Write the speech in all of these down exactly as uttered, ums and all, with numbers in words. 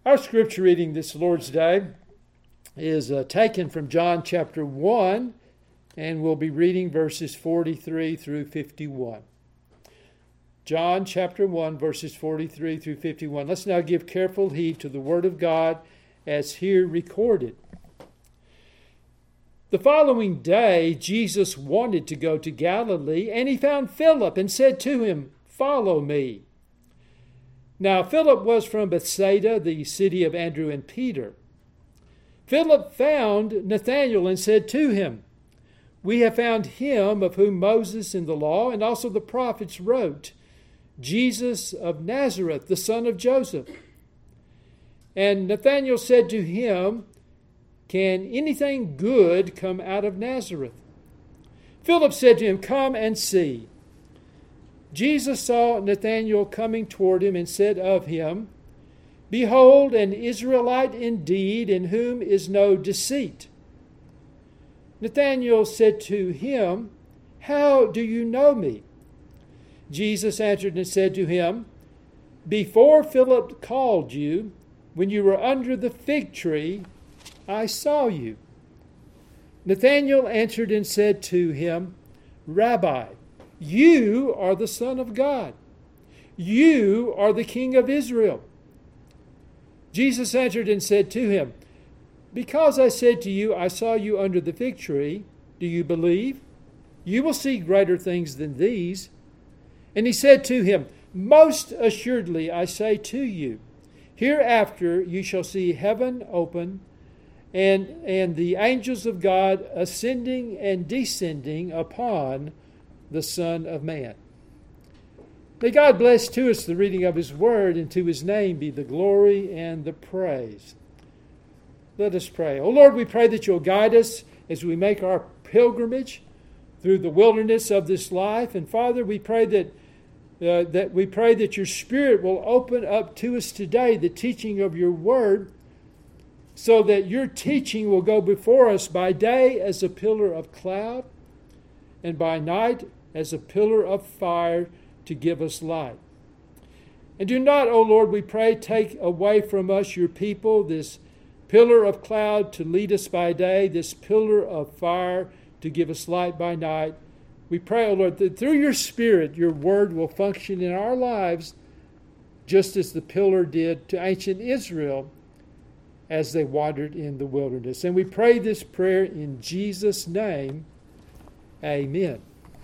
Our scripture reading this Lord's Day is uh, taken from John chapter one, and we'll be reading verses forty-three through fifty-one. John chapter one, verses forty-three through fifty-one. Let's now give careful heed to the word of God as here recorded. The following day, Jesus wanted to go to Galilee, and he found Philip and said to him, "Follow me." Now Philip was from Bethsaida, the city of Andrew and Peter. Philip found Nathanael and said to him, "We have found him of whom Moses in the law and also the prophets wrote, Jesus of Nazareth, the son of Joseph." And Nathanael said to him, "Can anything good come out of Nazareth?" Philip said to him, "Come and see." Jesus saw Nathanael coming toward him and said of him, "Behold, an Israelite indeed, in whom is no deceit." Nathanael said to him, "How do you know me?" Jesus answered and said to him, "Before Philip called you, when you were under the fig tree, I saw you." Nathanael answered and said to him, "Rabbi, you are the Son of God. You are the King of Israel." Jesus answered and said to him, "Because I said to you, I saw you under the fig tree, do you believe? You will see greater things than these." And he said to him, "Most assuredly I say to you, hereafter you shall see heaven open, and, and the angels of God ascending and descending upon the Son of Man." May God bless to us the reading of His Word, and to His name be the glory and the praise. Let us pray. Oh Lord, we pray that You'll guide us as we make our pilgrimage through the wilderness of this life. And Father, we pray that uh, that we pray that Your Spirit will open up to us today the teaching of Your Word, so that Your teaching will go before us by day as a pillar of cloud, and by night as a pillar of fire to give us light. And do not, O Lord, we pray, take away from us, Your people, this pillar of cloud to lead us by day, this pillar of fire to give us light by night. We pray, O Lord, that through Your Spirit, Your Word will function in our lives just as the pillar did to ancient Israel as they wandered in the wilderness. And we pray this prayer in Jesus' name. Amen.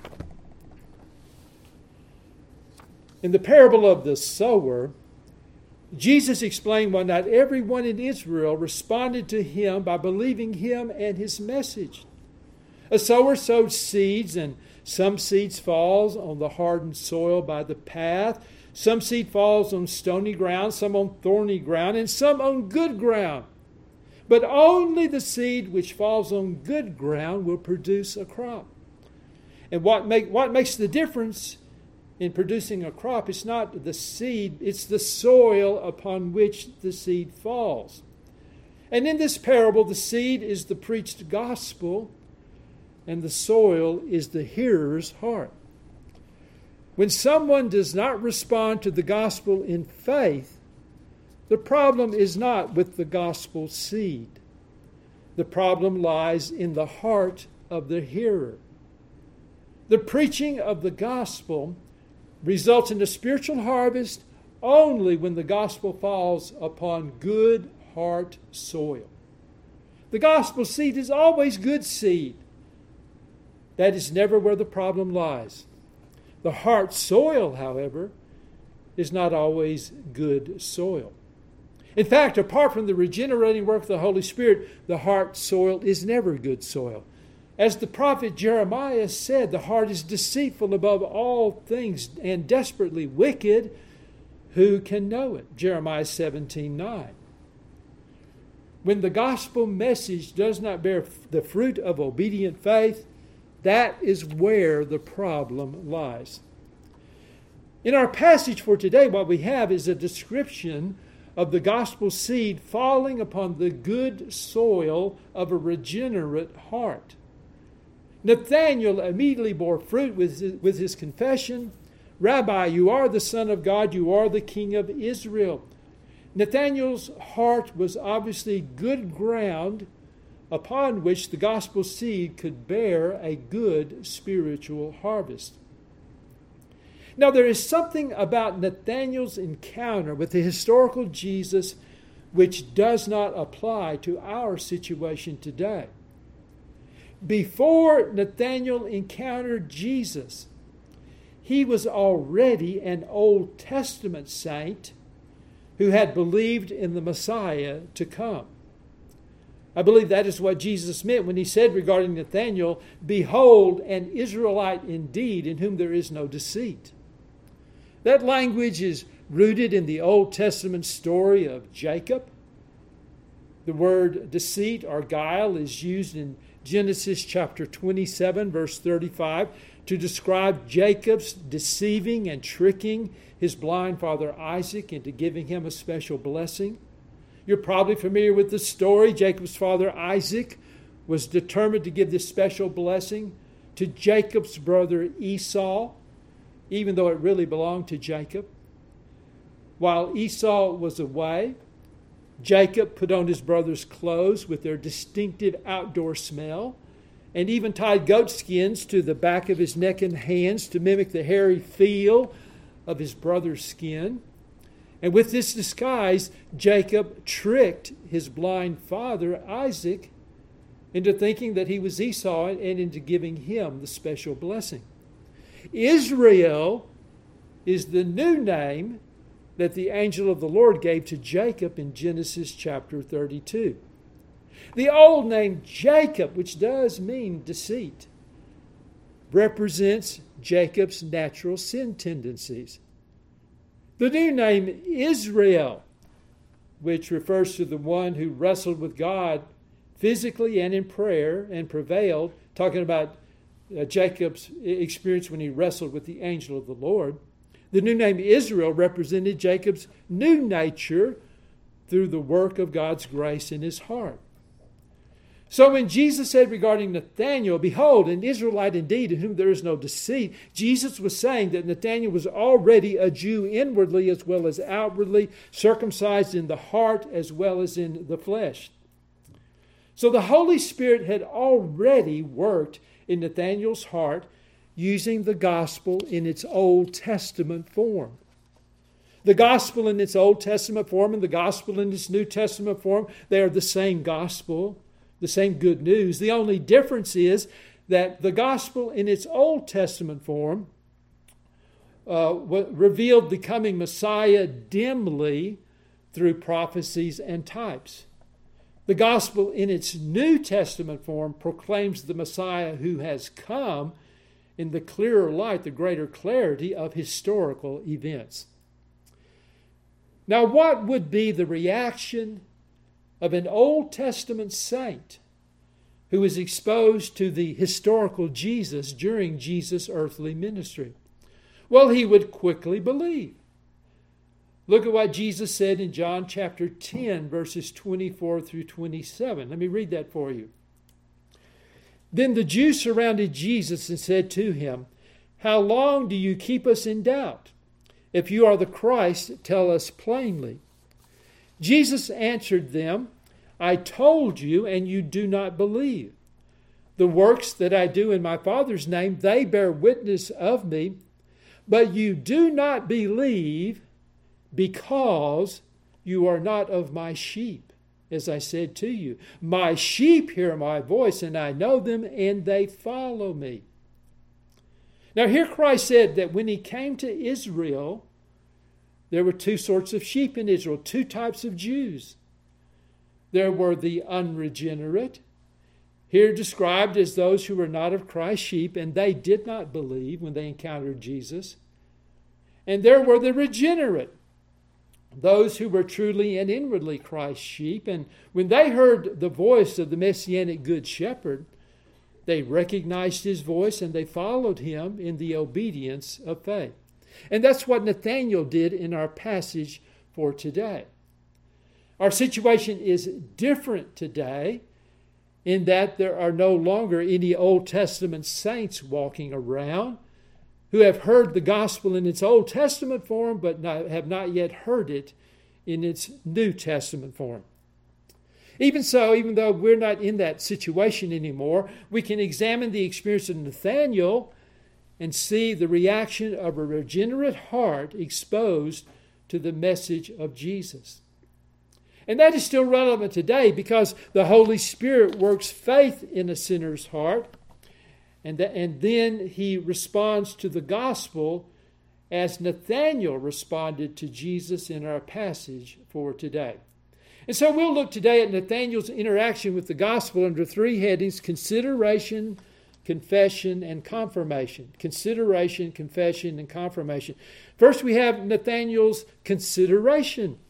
In the parable of the sower, Jesus explained why not everyone in Israel responded to Him by believing Him and His message. A sower sowed seeds, and some seeds falls on the hardened soil by the path. Some seed falls on stony ground, some on thorny ground, and some on good ground. But only the seed which falls on good ground will produce a crop. And what make what makes the difference in producing a crop is not the seed, it's the soil upon which the seed falls. And in this parable, the seed is the preached gospel, and the soil is the hearer's heart. When someone does not respond to the gospel in faith, the problem is not with the gospel seed. The problem lies in the heart of the hearer. The preaching of the gospel results in a spiritual harvest only when the gospel falls upon good heart soil. The gospel seed is always good seed. That is never where the problem lies. The heart soil, however, is not always good soil. In fact, apart from the regenerating work of the Holy Spirit, the heart soil is never good soil. As the prophet Jeremiah said, the heart is deceitful above all things and desperately wicked. Who can know it? Jeremiah seventeen nine. When the gospel message does not bear the fruit of obedient faith, that is where the problem lies. In our passage for today, what we have is a description of the gospel seed falling upon the good soil of a regenerate heart. Nathanael immediately bore fruit with his, with his confession, "Rabbi, you are the Son of God, you are the King of Israel." Nathanael's heart was obviously good ground upon which the gospel seed could bear a good spiritual harvest. Now, there is something about Nathanael's encounter with the historical Jesus which does not apply to our situation today. Before Nathanael encountered Jesus, he was already an Old Testament saint who had believed in the Messiah to come. I believe that is what Jesus meant when he said regarding Nathanael, "Behold, an Israelite indeed, in whom there is no deceit." That language is rooted in the Old Testament story of Jacob. The word deceit or guile is used in Genesis chapter twenty-seven, verse thirty-five, to describe Jacob's deceiving and tricking his blind father Isaac into giving him a special blessing. You're probably familiar with the story. Jacob's father Isaac was determined to give this special blessing to Jacob's brother Esau, even though it really belonged to Jacob. While Esau was away, Jacob put on his brother's clothes with their distinctive outdoor smell, and even tied goat skins to the back of his neck and hands to mimic the hairy feel of his brother's skin. And with this disguise, Jacob tricked his blind father, Isaac, into thinking that he was Esau and into giving him the special blessing. Israel is the new name that the angel of the Lord gave to Jacob in Genesis chapter thirty-two. The old name Jacob, which does mean deceit, represents Jacob's natural sin tendencies. The new name Israel, which refers to the one who wrestled with God physically and in prayer and prevailed, talking about uh, Jacob's experience when he wrestled with the angel of the Lord. The new name Israel represented Jacob's new nature through the work of God's grace in his heart. So when Jesus said regarding Nathanael, "Behold, an Israelite indeed, in whom there is no deceit," Jesus was saying that Nathanael was already a Jew inwardly as well as outwardly, circumcised in the heart as well as in the flesh. So the Holy Spirit had already worked in Nathanael's heart using the gospel in its Old Testament form. The gospel in its Old Testament form and the gospel in its New Testament form, they are the same gospel, the same good news. The only difference is that the gospel in its Old Testament form uh, revealed the coming Messiah dimly through prophecies and types. The gospel in its New Testament form proclaims the Messiah who has come in the clearer light, the greater clarity of historical events. Now, what would be the reaction of an Old Testament saint who was exposed to the historical Jesus during Jesus' earthly ministry? Well, he would quickly believe. Look at what Jesus said in John chapter ten, verses twenty-four through twenty-seven. Let me read that for you. Then the Jews surrounded Jesus and said to him, "How long do you keep us in doubt? If you are the Christ, tell us plainly." Jesus answered them, "I told you, and you do not believe. The works that I do in my Father's name, they bear witness of me, but you do not believe because you are not of my sheep. As I said to you, my sheep hear my voice, and I know them, and they follow me." Now here Christ said that when he came to Israel, there were two sorts of sheep in Israel, two types of Jews. There were the unregenerate, here described as those who were not of Christ's sheep, and they did not believe when they encountered Jesus. And there were the regenerate, those who were truly and inwardly Christ's sheep, and when they heard the voice of the Messianic Good Shepherd, they recognized his voice and they followed him in the obedience of faith. And that's what Nathanael did in our passage for today. Our situation is different today in that there are no longer any Old Testament saints walking around who have heard the gospel in its Old Testament form but not, have not yet heard it in its New Testament form. Even so, even though we're not in that situation anymore, we can examine the experience of Nathanael and see the reaction of a regenerate heart exposed to the message of Jesus. And that is still relevant today because the Holy Spirit works faith in a sinner's heart, and, th- and then he responds to the gospel as Nathanael responded to Jesus in our passage for today. And so we'll look today at Nathanael's interaction with the gospel under three headings: consideration, confession, and confirmation. Consideration, confession, and confirmation. First, we have Nathanael's consideration.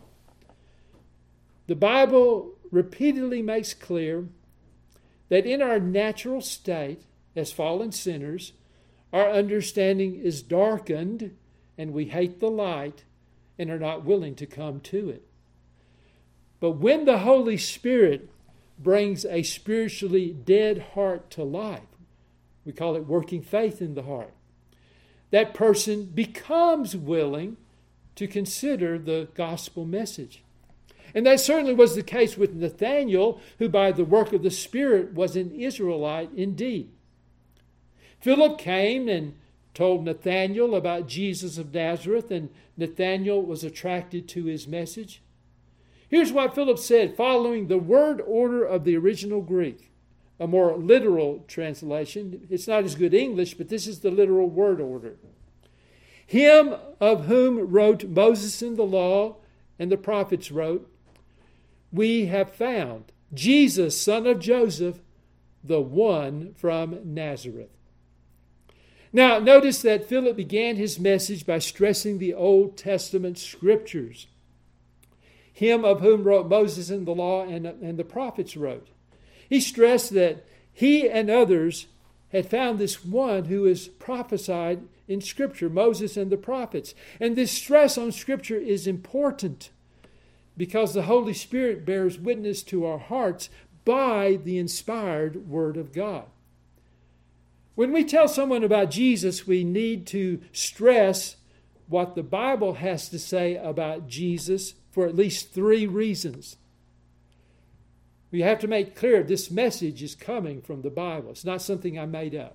The Bible repeatedly makes clear that in our natural state as fallen sinners, our understanding is darkened and we hate the light and are not willing to come to it. But when the Holy Spirit brings a spiritually dead heart to life, we call it working faith in the heart, that person becomes willing to consider the gospel message. And that certainly was the case with Nathanael, who by the work of the Spirit was an Israelite indeed. Philip came and told Nathanael about Jesus of Nazareth, and Nathanael was attracted to his message. Here's what Philip said, following the word order of the original Greek, a more literal translation. It's not as good English, but this is the literal word order. Him of whom wrote Moses in the law and the prophets wrote, we have found Jesus, son of Joseph, the one from Nazareth. Now, notice that Philip began his message by stressing the Old Testament scriptures. Him of whom wrote Moses in the law and, and the prophets wrote. He stressed that he and others had found this one who is prophesied in Scripture, Moses and the prophets. And this stress on Scripture is important because the Holy Spirit bears witness to our hearts by the inspired Word of God. When we tell someone about Jesus, we need to stress what the Bible has to say about Jesus for at least three reasons. We have to make clear this message is coming from the Bible. It's not something I made up.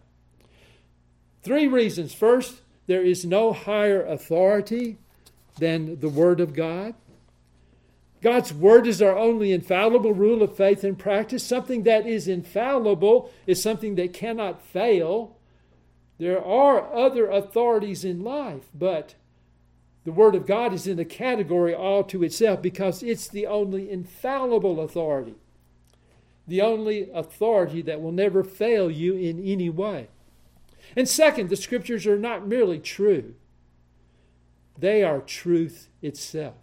Three reasons. First, there is no higher authority than the Word of God. God's Word is our only infallible rule of faith and practice. Something that is infallible is something that cannot fail. There are other authorities in life, but the Word of God is in a category all to itself because it's the only infallible authority. The only authority that will never fail you in any way. And second, the Scriptures are not merely true. They are truth itself.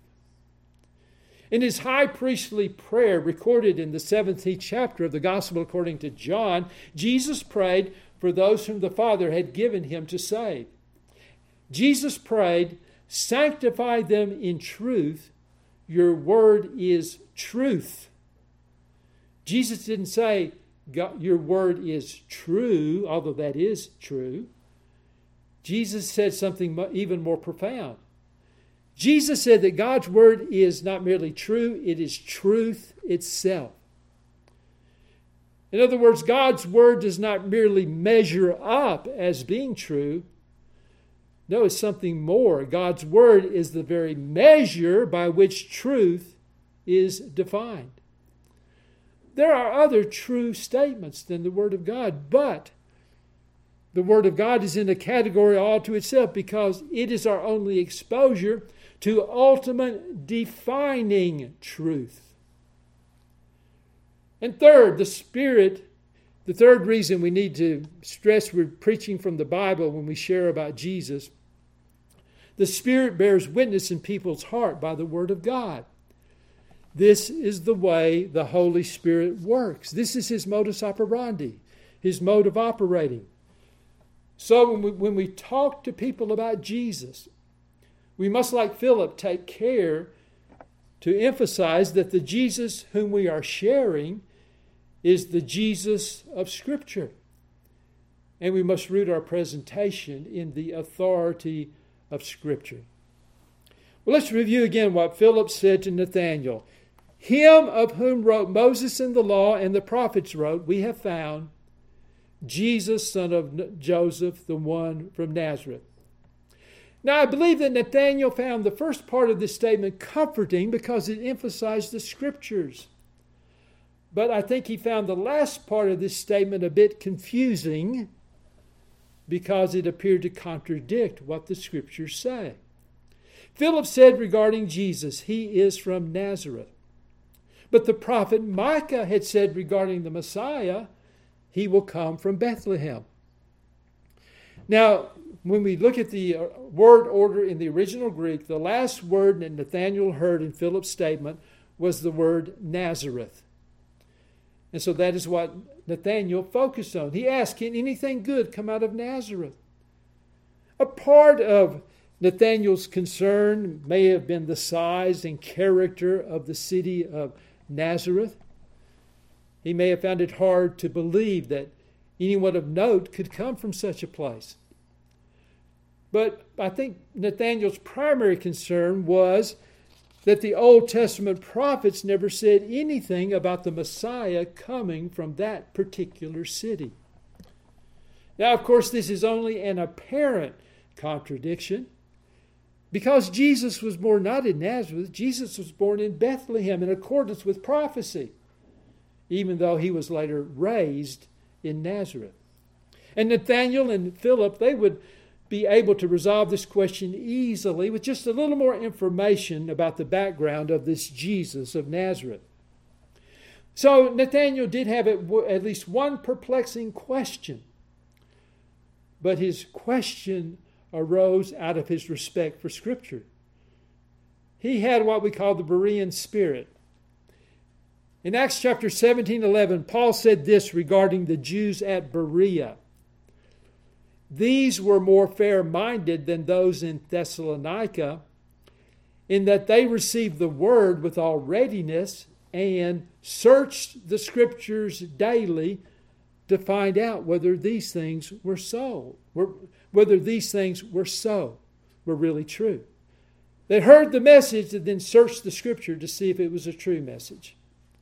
In his high priestly prayer recorded in the seventeenth chapter of the Gospel according to John, Jesus prayed for those whom the Father had given him to save. Jesus prayed, sanctify them in truth. Your word is truth. Jesus didn't say, your word is true, although that is true. Jesus said something even more profound. Jesus said that God's word is not merely true, it is truth itself. In other words, God's word does not merely measure up as being true. No, it's something more. God's word is the very measure by which truth is defined. There are other true statements than the Word of God, but the Word of God is in a category all to itself because it is our only exposure to ultimate defining truth. And third, the Spirit, the third reason we need to stress we're preaching from the Bible when we share about Jesus, the Spirit bears witness in people's heart by the Word of God. This is the way the Holy Spirit works. This is his modus operandi, his mode of operating. So when we, when we talk to people about Jesus, we must, like Philip, take care to emphasize that the Jesus whom we are sharing is the Jesus of Scripture. And we must root our presentation in the authority of Scripture. Well, let's review again what Philip said to Nathanael. Him of whom wrote Moses in the law and the prophets wrote, we have found, Jesus, son of Joseph, the one from Nazareth. Now, I believe that Nathanael found the first part of this statement comforting because it emphasized the Scriptures. But I think he found the last part of this statement a bit confusing because it appeared to contradict what the Scriptures say. Philip said regarding Jesus, he is from Nazareth. But the prophet Micah had said regarding the Messiah, he will come from Bethlehem. Now, when we look at the word order in the original Greek, the last word that Nathanael heard in Philip's statement was the word Nazareth. And so that is what Nathanael focused on. He asked, can anything good come out of Nazareth? A part of Nathanael's concern may have been the size and character of the city of Nazareth. He may have found it hard to believe that anyone of note could come from such a place. But I think Nathanael's primary concern was that the Old Testament prophets never said anything about the Messiah coming from that particular city. Now, of course, this is only an apparent contradiction because Jesus was born not in Nazareth. Jesus was born in Bethlehem in accordance with prophecy, even though he was later raised in Nazareth. And Nathanael and Philip, they would be able to resolve this question easily with just a little more information about the background of this Jesus of Nazareth. So Nathanael did have at least one perplexing question, but his question arose out of his respect for Scripture. He had what we call the Berean spirit. In Acts chapter seventeen eleven, Paul said this regarding the Jews at Berea. These were more fair-minded than those in Thessalonica, in that they received the word with all readiness and searched the Scriptures daily to find out whether these things were so, whether these things were so, were really true. They heard the message and then searched the Scripture to see if it was a true message.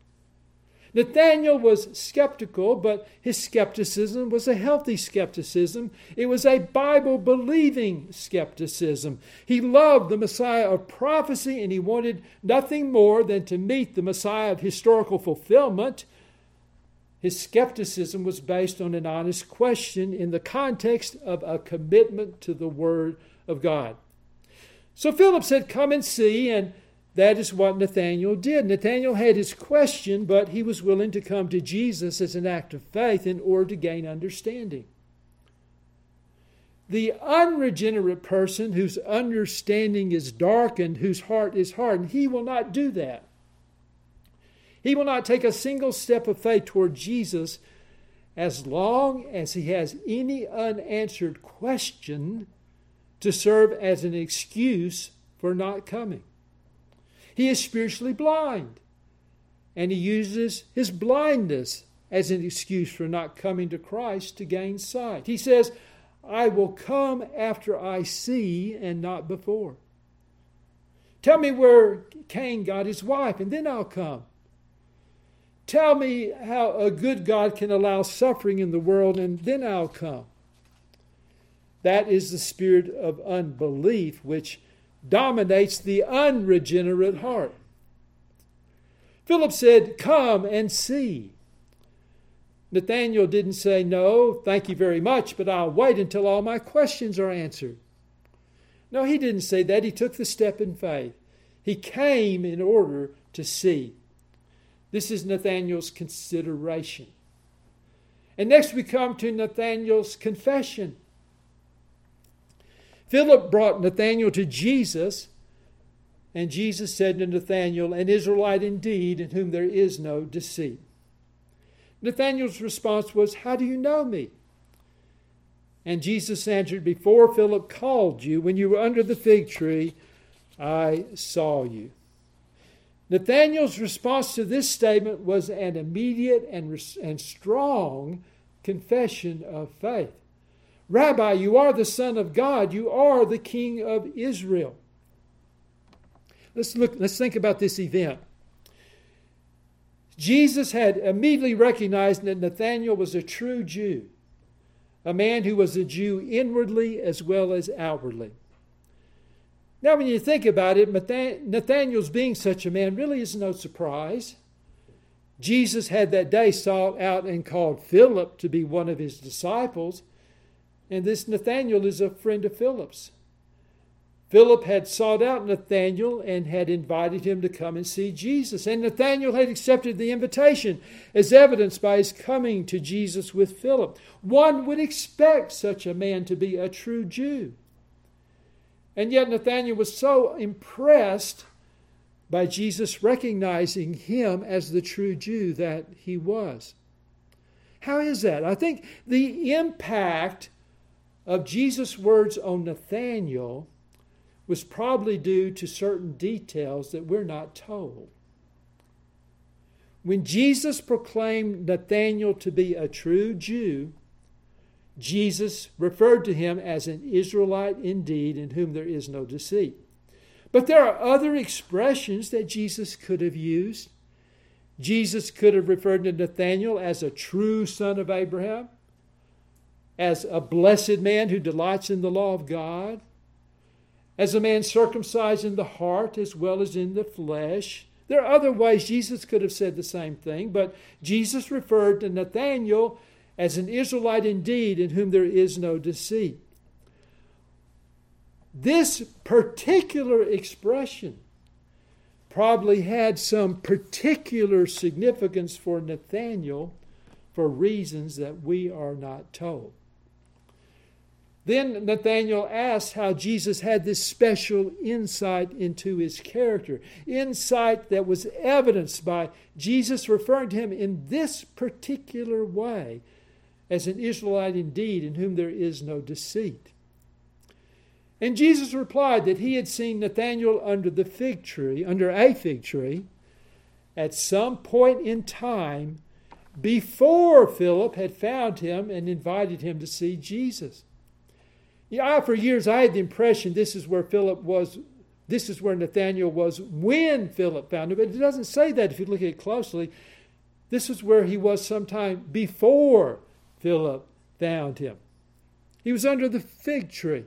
Nathanael was skeptical, but his skepticism was a healthy skepticism. It was a Bible-believing skepticism. He loved the Messiah of prophecy, and he wanted nothing more than to meet the Messiah of historical fulfillment. His skepticism was based on an honest question in the context of a commitment to the Word of God. So Philip said, come and see, and that is what Nathanael did. Nathanael had his question, but he was willing to come to Jesus as an act of faith in order to gain understanding. The unregenerate person whose understanding is darkened, whose heart is hardened, he will not do that. He will not take a single step of faith toward Jesus as long as he has any unanswered question to serve as an excuse for not coming. He is spiritually blind, and he uses his blindness as an excuse for not coming to Christ to gain sight. He says, I will come after I see and not before. Tell me where Cain got his wife, and then I'll come. Tell me how a good God can allow suffering in the world, and then I'll come. That is the spirit of unbelief, which dominates the unregenerate heart. Philip said, come and see. Nathanael didn't say, no, thank you very much, but I'll wait until all my questions are answered. No, he didn't say that. He took the step in faith. He came in order to see. This is Nathanael's consideration. And next we come to Nathanael's confession. Philip brought Nathanael to Jesus, and Jesus said to Nathanael, an Israelite indeed, in whom there is no deceit. Nathanael's response was, how do you know me? And Jesus answered, before Philip called you, when you were under the fig tree, I saw you. Nathanael's response to this statement was an immediate and, and strong confession of faith. Rabbi, you are the Son of God. You are the King of Israel. let's look, let's think about this event. Jesus had immediately recognized that Nathanael was a true Jew, a man who was a Jew inwardly as well as outwardly. Now, when you think about it, Nathanael's being such a man really is no surprise. Jesus had that day sought out and called Philip to be one of his disciples, and this Nathanael is a friend of Philip's. Philip had sought out Nathanael and had invited him to come and see Jesus. And Nathanael had accepted the invitation, as evidenced by his coming to Jesus with Philip. One would expect such a man to be a true Jew. And yet Nathanael was so impressed by Jesus recognizing him as the true Jew that he was. How is that? I think the impact of Jesus' words on Nathanael was probably due to certain details that we're not told. When Jesus proclaimed Nathanael to be a true Jew, Jesus referred to him as an Israelite indeed, in whom there is no deceit. But there are other expressions that Jesus could have used. Jesus could have referred to Nathanael as a true son of Abraham, as a blessed man who delights in the law of God, as a man circumcised in the heart as well as in the flesh. There are other ways Jesus could have said the same thing, but Jesus referred to Nathanael as an Israelite indeed, in whom there is no deceit. This particular expression probably had some particular significance for Nathanael for reasons that we are not told. Then Nathanael asked how Jesus had this special insight into his character, insight that was evidenced by Jesus referring to him in this particular way as an Israelite indeed, in whom there is no deceit. And Jesus replied that he had seen Nathanael under the fig tree, under a fig tree, at some point in time before Philip had found him and invited him to see Jesus. Yeah, for years I had the impression this is where Philip was, this is where Nathanael was when Philip found him. But it doesn't say that if you look at it closely. This is where he was sometime before Philip found him. He was under the fig tree.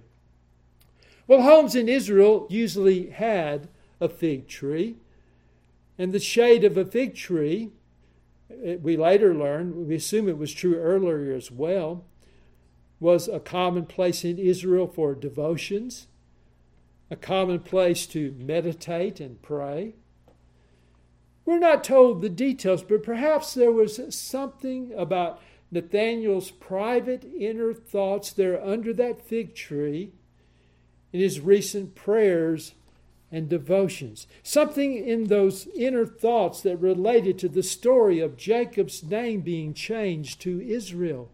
Well, homes in Israel usually had a fig tree. And the shade of a fig tree, we later learned, we assume it was true earlier as well, was a common place in Israel for devotions, a common place to meditate and pray. We're not told the details, but perhaps there was something about Nathanael's private inner thoughts there under that fig tree in his recent prayers and devotions. Something in those inner thoughts that related to the story of Jacob's name being changed to Israel.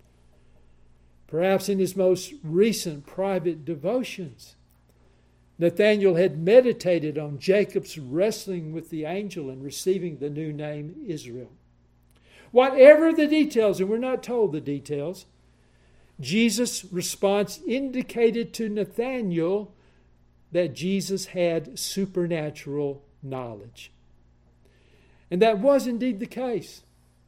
Perhaps in his most recent private devotions, Nathanael had meditated on Jacob's wrestling with the angel and receiving the new name Israel. Whatever the details, and we're not told the details, Jesus' response indicated to Nathanael that Jesus had supernatural knowledge. And that was indeed the case.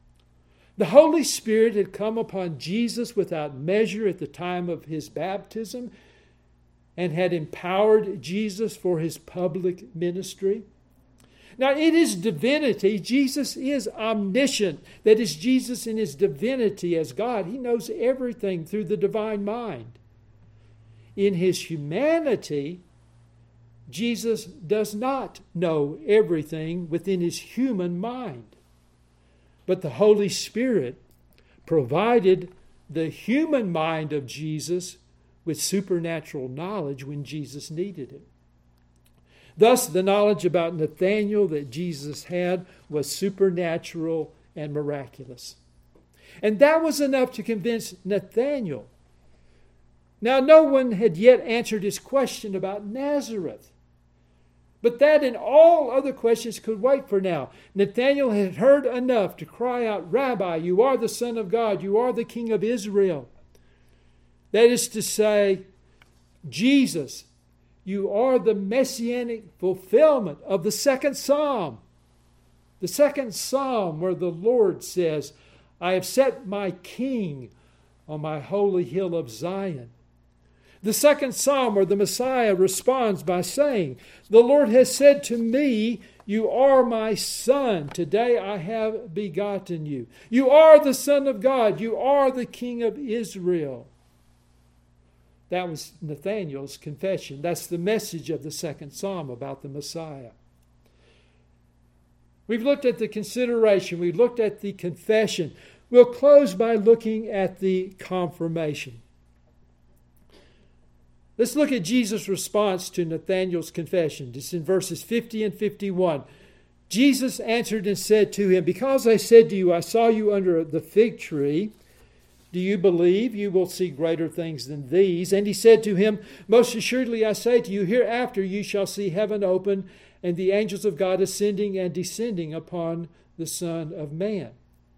The Holy Spirit had come upon Jesus without measure at the time of his baptism and had empowered Jesus for his public ministry. Now, in his divinity, Jesus is omniscient. That is, Jesus in his divinity as God, he knows everything through the divine mind. In his humanity, Jesus does not know everything within his human mind. But the Holy Spirit provided the human mind of Jesus with supernatural knowledge when Jesus needed it. Thus, the knowledge about Nathanael that Jesus had was supernatural and miraculous. And that was enough to convince Nathanael. Now, no one had yet answered his question about Nazareth. But that and all other questions could wait for now. Nathanael had heard enough to cry out, "Rabbi, you are the Son of God. You are the King of Israel." That is to say, Jesus, you are the messianic fulfillment of the second psalm. The second psalm where the Lord says, I have set my king on my holy hill of Zion. The second psalm where the Messiah responds by saying, the Lord has said to me, you are my son. Today I have begotten you. You are the Son of God. You are the King of Israel. That was Nathanael's confession. That's the message of the second psalm about the Messiah. We've looked at the consideration. We've looked at the confession. We'll close by looking at the confirmation. Let's look at Jesus' response to Nathanael's confession. It's in verses fifty and fifty-one. Jesus answered and said to him, because I said to you, I saw you under the fig tree, do you believe you will see greater things than these? And he said to him, most assuredly I say to you, hereafter you shall see heaven open and the angels of God ascending and descending upon the Son of Man.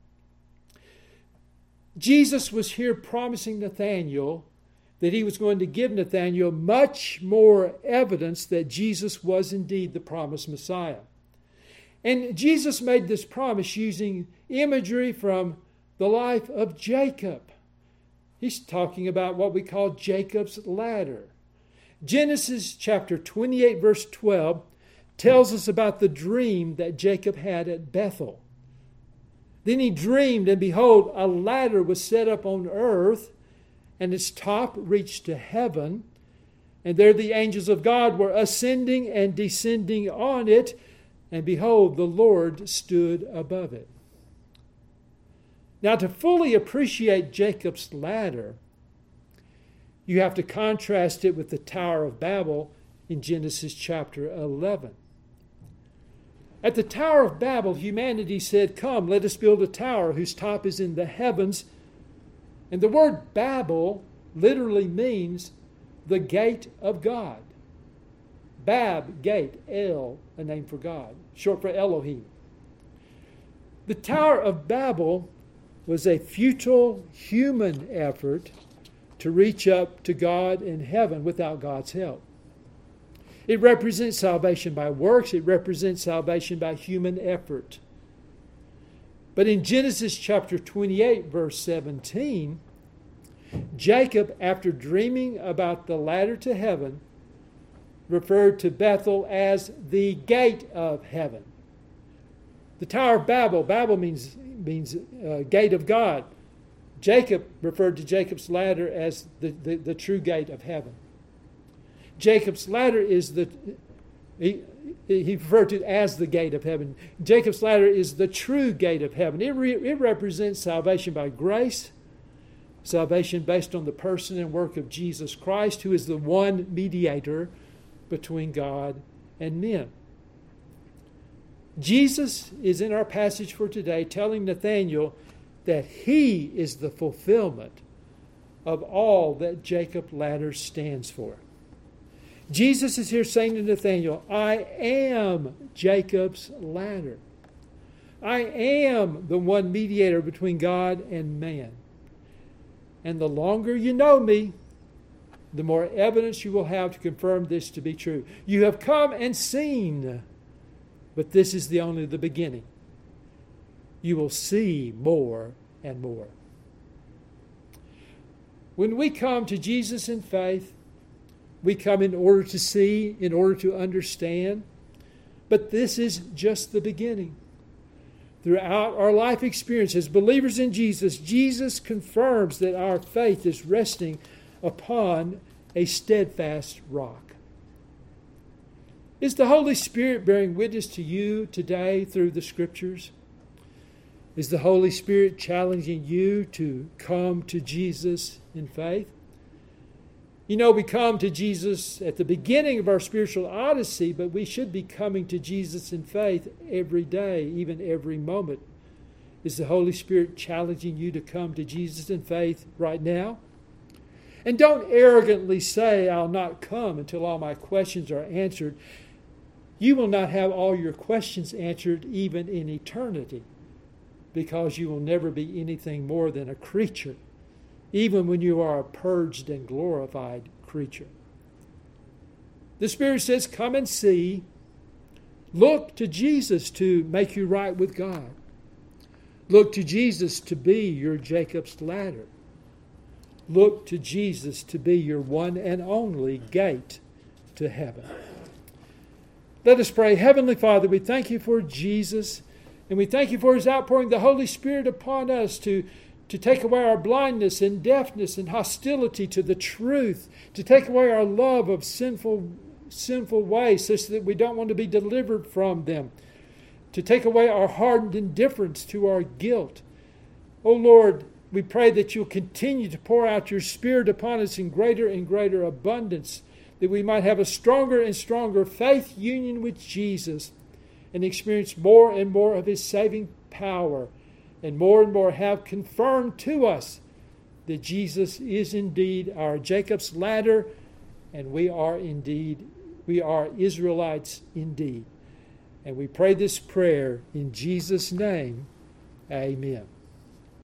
Jesus was here promising Nathanael that he was going to give Nathanael much more evidence that Jesus was indeed the promised Messiah. And Jesus made this promise using imagery from the life of Jacob. He's talking about what we call Jacob's ladder. Genesis chapter twenty-eight, verse twelve, tells us about the dream that Jacob had at Bethel. Then he dreamed, and behold, a ladder was set up on earth, and its top reached to heaven. And there the angels of God were ascending and descending on it, and behold, the Lord stood above it. Now, to fully appreciate Jacob's ladder, you have to contrast it with the Tower of Babel in Genesis chapter eleven. At the Tower of Babel, humanity said, come, let us build a tower whose top is in the heavens. And the word Babel literally means the gate of God. Bab, gate, El, a name for God, short for Elohim. The Tower of Babel was a futile human effort to reach up to God in heaven without God's help. It represents salvation by works. It represents salvation by human effort. But in Genesis chapter twenty-eight, verse seventeen, Jacob, after dreaming about the ladder to heaven, referred to Bethel as the gate of heaven. The Tower of Babel, Babel means, means uh, gate of God. Jacob referred to Jacob's ladder as the, the, the true gate of heaven. Jacob's ladder is the, he, he referred to it as the gate of heaven. Jacob's ladder is the true gate of heaven. It, re, it represents salvation by grace, salvation based on the person and work of Jesus Christ, who is the one mediator between God and men. Jesus is in our passage for today telling Nathanael that he is the fulfillment of all that Jacob's ladder stands for. Jesus is here saying to Nathanael, I am Jacob's ladder. I am the one mediator between God and man. And the longer you know me, the more evidence you will have to confirm this to be true. You have come and seen, but this is the only the beginning. You will see more and more. When we come to Jesus in faith, we come in order to see, in order to understand. But this is just the beginning. Throughout our life experience as believers in Jesus, Jesus confirms that our faith is resting upon a steadfast rock. Is the Holy Spirit bearing witness to you today through the Scriptures? Is the Holy Spirit challenging you to come to Jesus in faith? You know, we come to Jesus at the beginning of our spiritual odyssey, but we should be coming to Jesus in faith every day, even every moment. Is the Holy Spirit challenging you to come to Jesus in faith right now? And don't arrogantly say, I'll not come until all my questions are answered. You will not have all your questions answered even in eternity, because you will never be anything more than a creature, even when you are a purged and glorified creature. The Spirit says, come and see. Look to Jesus to make you right with God. Look to Jesus to be your Jacob's ladder. Look to Jesus to be your one and only gate to heaven. Let us pray. Heavenly Father, we thank you for Jesus, and we thank you for his outpouring the Holy Spirit upon us to, to take away our blindness and deafness and hostility to the truth, to take away our love of sinful, sinful ways such that we don't want to be delivered from them, to take away our hardened indifference to our guilt. Oh Lord, we pray that you'll continue to pour out your Spirit upon us in greater and greater abundance, that we might have a stronger and stronger faith union with Jesus and experience more and more of his saving power, and more and more have confirmed to us that Jesus is indeed our Jacob's ladder, and we are indeed, we are Israelites indeed. And we pray this prayer in Jesus' name. Amen.